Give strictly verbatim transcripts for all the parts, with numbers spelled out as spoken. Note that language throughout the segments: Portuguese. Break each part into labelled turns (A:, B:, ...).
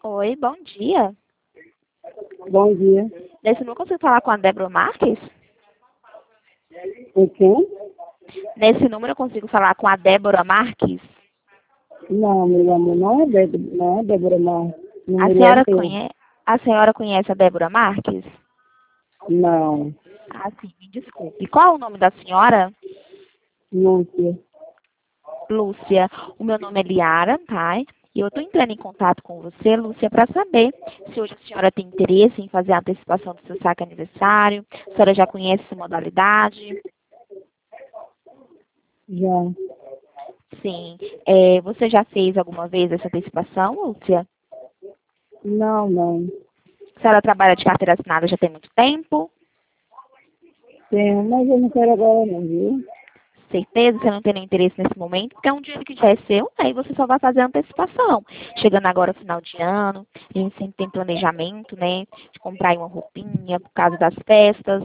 A: Oi, bom dia.
B: Bom dia.
A: Nesse número eu consigo falar com a Débora Marques?
B: Com quem?
A: Nesse número eu consigo falar com a Débora Marques?
B: Não, meu amor, não é Débora, não é Débora, não. O
A: A
B: número é
A: senhora
B: meu.
A: conhece, a senhora conhece a Débora Marques?
B: Não,
A: Ah, sim, me desculpe. Qual é o nome da senhora?
B: Lúcia.
A: Lúcia. O meu nome é Liara, tá? E eu estou entrando em contato com você, Lúcia, para saber se hoje a senhora tem interesse em fazer a antecipação do seu saque aniversário. A senhora já conhece essa modalidade?
B: Já.
A: Sim. É, você já fez alguma vez essa antecipação, Lúcia?
B: Não, não.
A: A senhora trabalha de carteira assinada já tem muito tempo?
B: Tenho, mas eu não quero agora não, viu?
A: Certeza, você não tem nenhum interesse nesse momento, porque é um dinheiro que já é seu, aí você só vai fazer a antecipação. Chegando agora final de ano, a gente sempre tem planejamento, né? De comprar aí uma roupinha por causa das festas.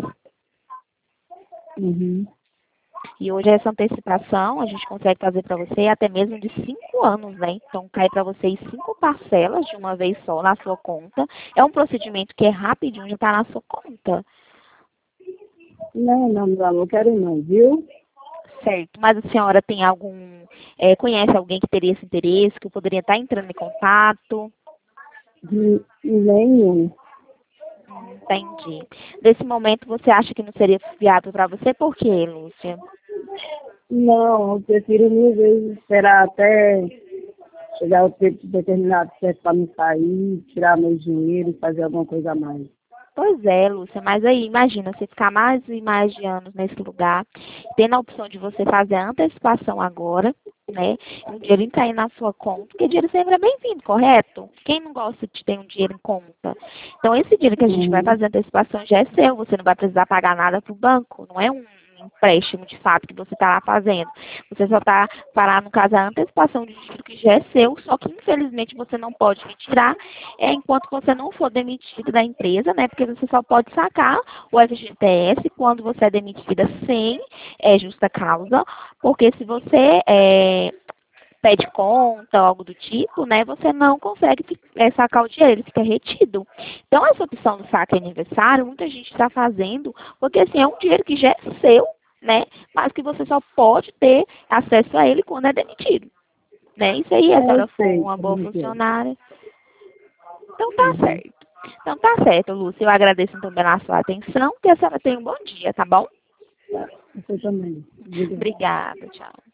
B: Uhum.
A: E hoje essa antecipação a gente consegue fazer para você até mesmo de cinco anos, né? Então cai para vocês cinco parcelas de uma vez só na sua conta. É um procedimento que é rapidinho, já está na sua conta.
B: Não, não, meu amor, quero não, viu?
A: Certo. Mas a senhora tem algum, é, conhece alguém que teria esse interesse, que eu poderia estar entrando em contato?
B: De nenhum.
A: Hum, Entendi. Nesse momento você acha que não seria viável para você? Por quê, Lúcia?
B: Não, eu prefiro mil vezes esperar até chegar o tempo determinado certo para me sair, tirar meu dinheiro e fazer alguma coisa a mais.
A: Pois é, Lúcia, mas aí imagina você ficar mais e mais de anos nesse lugar, tendo a opção de você fazer a antecipação agora, né? E o dinheiro cair na sua conta, porque dinheiro sempre é bem-vindo, correto? Quem não gosta de ter um dinheiro em conta? Então, esse dinheiro que a gente vai
B: Uhum.
A: fazer a antecipação já é seu, você não vai precisar pagar nada para o banco, não é um empréstimo de fato que você está lá fazendo. Você só está parar, no caso, a antecipação de dinheiro que já é seu, só que infelizmente você não pode retirar é, enquanto você não for demitido da empresa, né? Porque você só pode sacar o F G T S quando você é demitida sem é, justa causa, porque se você é, pede conta, algo do tipo, né, você não consegue é, sacar o dinheiro, ele fica retido. Então, essa opção do saque aniversário, muita gente está fazendo, porque assim, é um dinheiro que já é seu, né, mas que você só pode ter acesso a ele quando é demitido. Né? Isso aí, a
B: É, eu
A: senhora for
B: sei
A: uma boa
B: como que é.
A: funcionária. Então, tá
B: Uhum.
A: certo. Então, tá certo, Lúcia. Eu agradeço então pela sua atenção, que a senhora tenha um bom dia, tá bom?
B: Tá. Você também. Obrigada.
A: Obrigada, tchau.